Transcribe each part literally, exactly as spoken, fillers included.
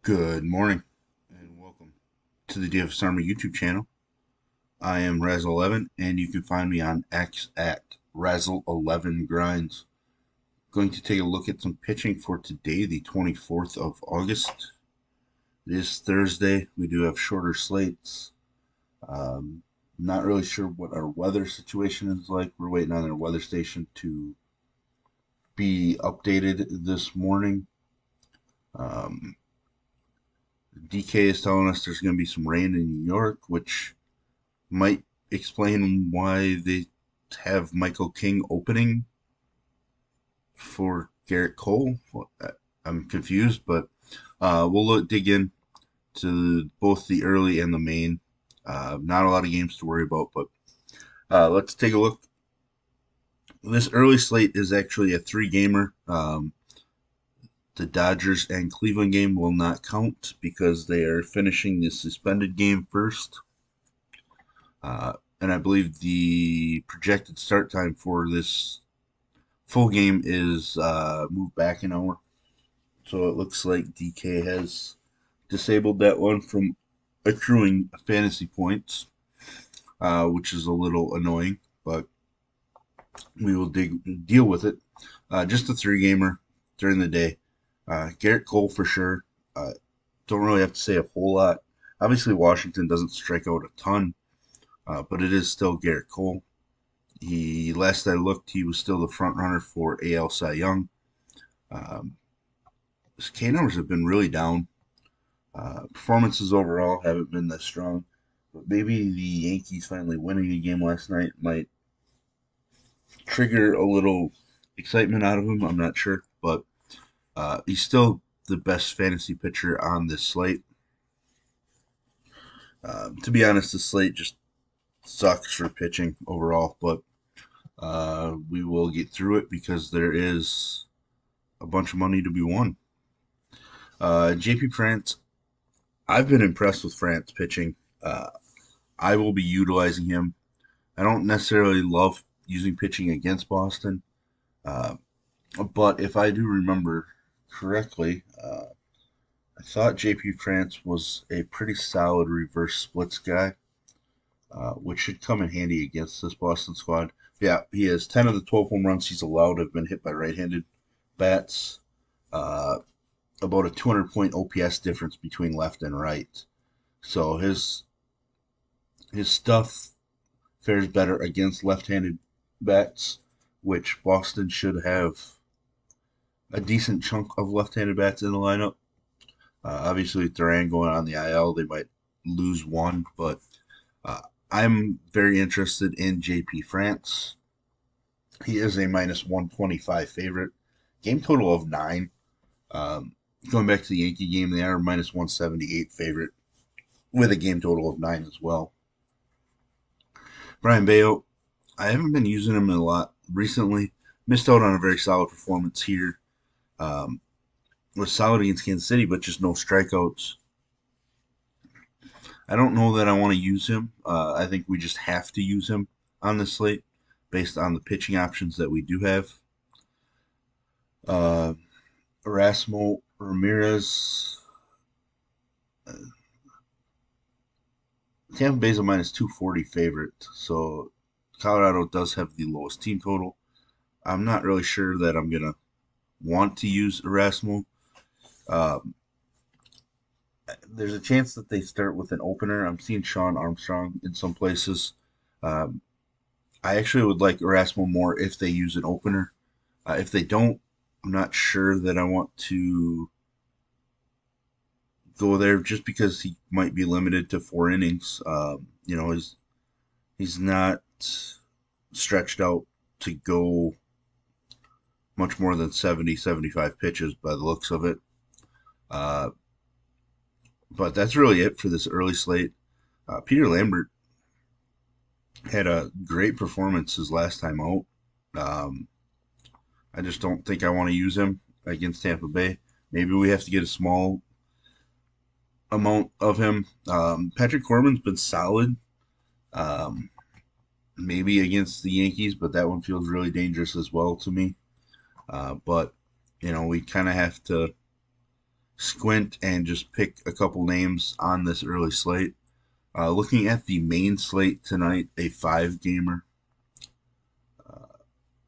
Good morning and welcome to the D F S Army YouTube channel. I am Razzle eleven and you can find me on X at Razzle eleven Grinds. Going to take a look at some pitching for today, the twenty-fourth of August. It is Thursday. We do have shorter slates. Um, not really sure what our weather situation is like. We're waiting on our weather station to be updated this morning. Um, D K is telling us there's going to be some rain in New York, which might explain why they have Michael King opening for Garrett Cole. I'm confused, but uh, we'll look, dig in to both the early and the main. Uh, not a lot of games to worry about, but uh, let's take a look. This early slate is actually a three gamer. Um, the Dodgers and Cleveland game will not count because they are finishing the suspended game first. Uh, and I believe the projected start time for this full game is uh, moved back an hour. So it looks like D K has disabled that one from accruing fantasy points, uh, which is a little annoying, but we will dig, deal with it. Uh, just a three gamer during the day. Uh, Garrett Cole for sure. Uh, don't really have to say a whole lot. Obviously, Washington doesn't strike out a ton, uh, but it is still Garrett Cole. He last I looked, he was still the front runner for A L Cy Young. Um, his K numbers have been really down. Uh, performances overall haven't been that strong, but maybe the Yankees finally winning a game last night might trigger a little excitement out of him. I'm not sure, but uh, he's still the best fantasy pitcher on this slate. Um, to be honest, the slate just sucks for pitching overall, but uh, we will get through it because there is a bunch of money to be won. Uh, J P France, I've been impressed with France pitching. Uh, I will be utilizing him. I don't necessarily love using pitching against Boston, uh, but if I do remember correctly, uh, I thought J P France was a pretty solid reverse splits guy, uh, which should come in handy against this Boston squad. Yeah, he has ten of the twelve home runs he's allowed have been hit by right-handed bats. Uh, about a two hundred point O P S difference between left and right. So his his stuff fares better against left-handed bats, which Boston should have a decent chunk of left-handed bats in the lineup. Uh, obviously, with Duran going on the I L, they might lose one, but uh, I'm very interested in J P France. He is a minus one twenty-five favorite. Game total of nine. Um, going back to the Yankee game, they are minus one seventy-eight favorite with a game total of nine as well. Brian Bayo, I haven't been using him a lot recently. Missed out on a very solid performance here. Um, was solid against Kansas City, but just no strikeouts. I don't know that I want to use him. Uh, I think we just have to use him on this slate based on the pitching options that we do have. Uh, Erasmo Ramirez. Uh, Tampa Bay's a minus two forty favorite, so Colorado does have the lowest team total. I'm not really sure that I'm going to want to use Erasmo. Um, there's a chance that they start with an opener. I'm seeing Sean Armstrong in some places. Um, I actually would like Erasmo more if they use an opener. Uh, if they don't, I'm not sure that I want to go there just because he might be limited to four innings. Um, you know, he's he's not stretched out to go much more than seventy, seventy-five pitches by the looks of it. Uh, but that's really it for this early slate. Uh, Peter Lambert had a great performance his last time out. Um, I just don't think I want to use him against Tampa Bay. Maybe we have to get a small amount of him. Um, Patrick Corbin's been solid. Um, maybe against the Yankees, but that one feels really dangerous as well to me. Uh, but you know, we kind of have to squint and just pick a couple names on this early slate. Uh, looking at the main slate tonight, a five gamer. Uh,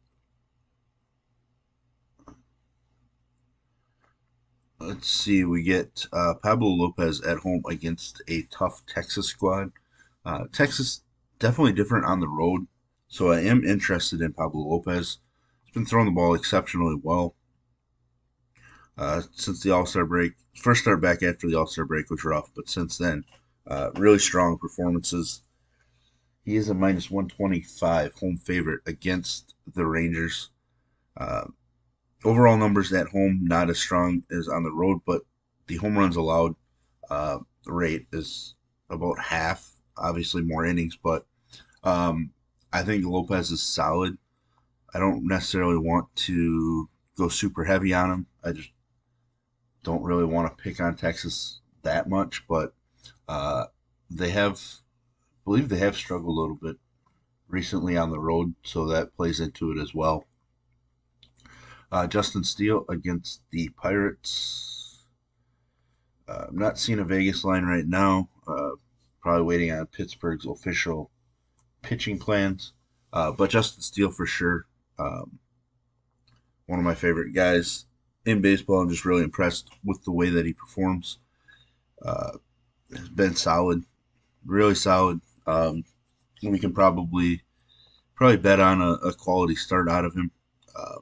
let's see, we get uh, Pablo Lopez at home against a tough Texas squad. Uh, Texas definitely different on the road, so I am interested in Pablo Lopez. He's been throwing the ball exceptionally well uh, since the All Star break. First start back after the All Star break was rough, but since then, uh, really strong performances. He is a minus one twenty-five home favorite against the Rangers. Uh, Overall numbers at home not as strong as on the road, but the home runs allowed uh, rate is about half. Obviously, more innings, but um, I think Lopez is solid. I don't necessarily want to go super heavy on him. I just don't really want to pick on Texas that much, but uh, they have, I believe they have struggled a little bit recently on the road, so that plays into it as well. Uh, Justin Steele against the Pirates. Uh, I'm not seeing a Vegas line right now. Uh, probably waiting on Pittsburgh's official pitching plans. Uh, but Justin Steele for sure. Um, one of my favorite guys in baseball. I'm just really impressed with the way that he performs. Uh, has been solid, really solid. Um, we can probably probably bet on a, a quality start out of him. Um,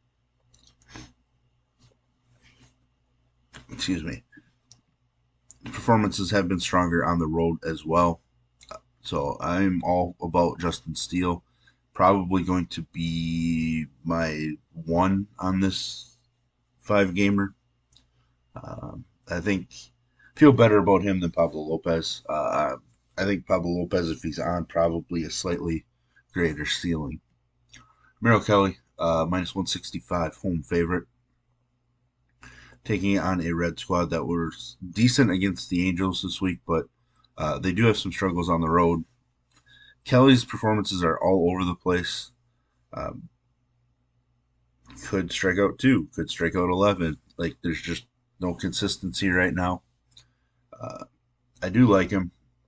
excuse me. Performances have been stronger on the road as well. So I'm all about Justin Steele. Probably going to be my one on this five gamer. Um, I think feel better about him than Pablo Lopez. Uh, I think Pablo Lopez, if he's on, probably a slightly greater ceiling. Merrill Kelly, uh, minus one sixty-five, home favorite, taking on a Red squad that was decent against the Angels this week, but uh, they do have some struggles on the road. Kelly's performances are all over the place. Um, could strike out two, could strike out eleven. Like, there's just no consistency right now. Uh, I do like him.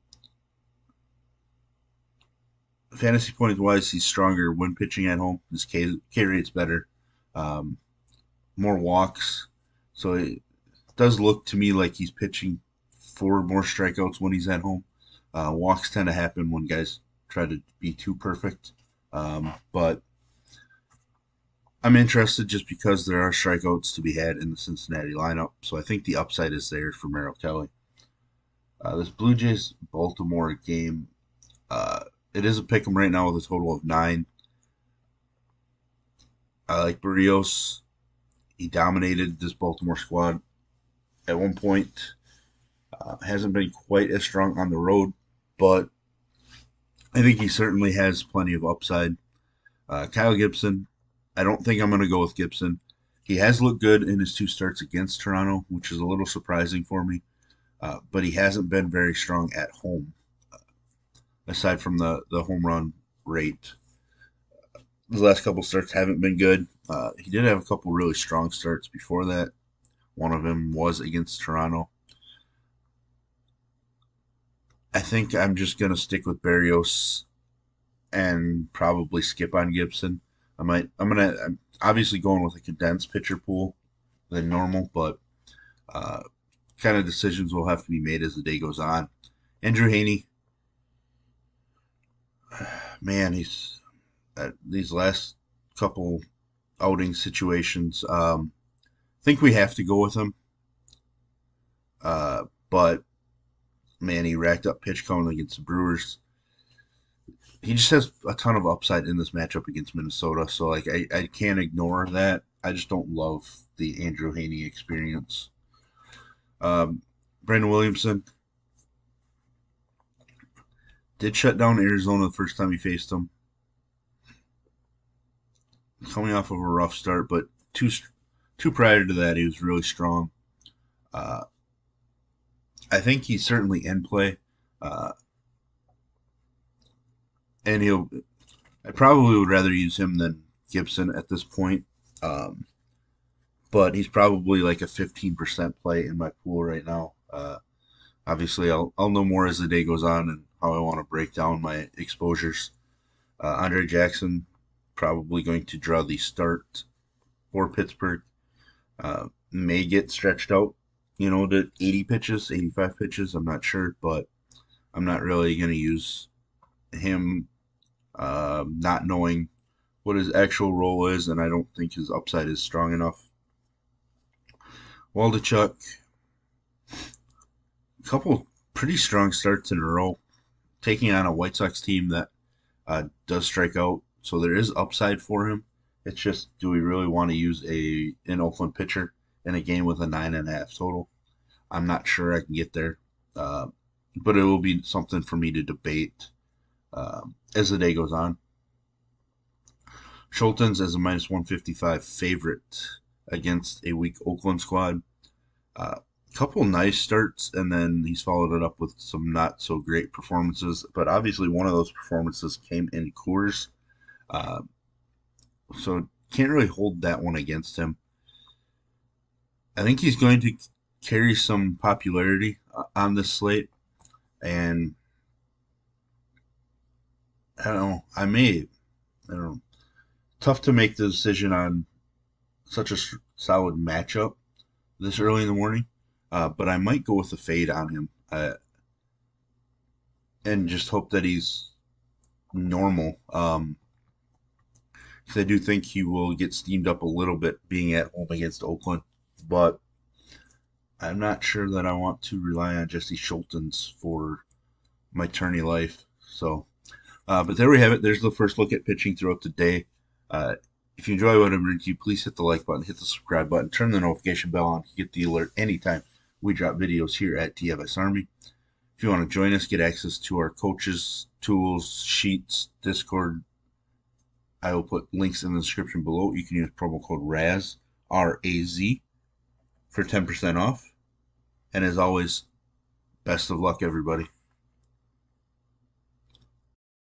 Fantasy points wise, he's stronger when pitching at home. His K, K rate's better. Um, more walks. So it does look to me like he's pitching for more strikeouts when he's at home. Uh, walks tend to happen when guys try to be too perfect. Um, but I'm interested just because there are strikeouts to be had in the Cincinnati lineup. So I think the upside is there for Merrill Kelly. Uh, this Blue Jays Baltimore game, uh, it is a pick 'em right now with a total of nine. I like Berrios. He dominated this Baltimore squad at one point. Uh, hasn't been quite as strong on the road, but I think he certainly has plenty of upside. Uh, Kyle Gibson, I don't think I'm going to go with Gibson. He has looked good in his two starts against Toronto, which is a little surprising for me, uh, but he hasn't been very strong at home, uh, aside from the, the home run rate. The last couple starts haven't been good. Uh, he did have a couple really strong starts before that. One of them was against Toronto. I think I'm just going to stick with Berrios and probably skip on Gibson. I might. I'm gonna. I'm obviously going with a condensed pitcher pool than normal, but uh, kind of decisions will have to be made as the day goes on. Andrew Haney, man, he's at these last couple outing situations. Um, I think we have to go with him, uh, but man, he racked up pitch count against the Brewers. He just has a ton of upside in this matchup against Minnesota. So like I, I can't ignore that. I just don't love the Andrew Haney experience. Um, Brandon Williamson did shut down Arizona the first time he faced them. Coming off of a rough start, but two two prior to that, he was really strong. Uh, I think he's certainly in play, uh, and he'll. I probably would rather use him than Gibson at this point. Um, but he's probably like a fifteen percent play in my pool right now. Uh, obviously, I'll, I'll know more as the day goes on and how I want to break down my exposures. Uh, Andre Jackson probably going to draw the start for Pittsburgh. Uh, may get stretched out, you know, to eighty pitches, eighty-five pitches. I'm not sure, but I'm not really going to use him, uh, not knowing what his actual role is, and I don't think his upside is strong enough. Waldichuk, a couple pretty strong starts in a row, taking on a White Sox team that uh, does strike out, so there is upside for him. It's just, do we really want to use a an Oakland pitcher in a game with a nine and a half total? I'm not sure I can get there, uh, but it will be something for me to debate um, as the day goes on. Schultens as a minus one fifty-five favorite against a weak Oakland squad. A uh, couple nice starts, and then he's followed it up with some not so great performances. But obviously, one of those performances came in Coors, uh, so can't really hold that one against him. I think he's going to carry some popularity uh, on this slate, and I don't know. I may, I don't know. Tough to make the decision on such a solid matchup this early in the morning, uh, but I might go with a fade on him uh, and just hope that he's normal. Um, because I do think he will get steamed up a little bit being at home against Oakland, but I'm not sure that I want to rely on Jesse Schultens for my tourney life. So, uh, but there we have it. There's the first look at pitching throughout the day. Uh, if you enjoy what I'm bringing to you, please hit the like button, hit the subscribe button, turn the notification bell on to get the alert anytime we drop videos here at T F S Army. If you want to join us, get access to our coaches, tools, sheets, Discord, I will put links in the description below. You can use promo code R A Z, R A Z, for ten percent off. And as always, best of luck, everybody.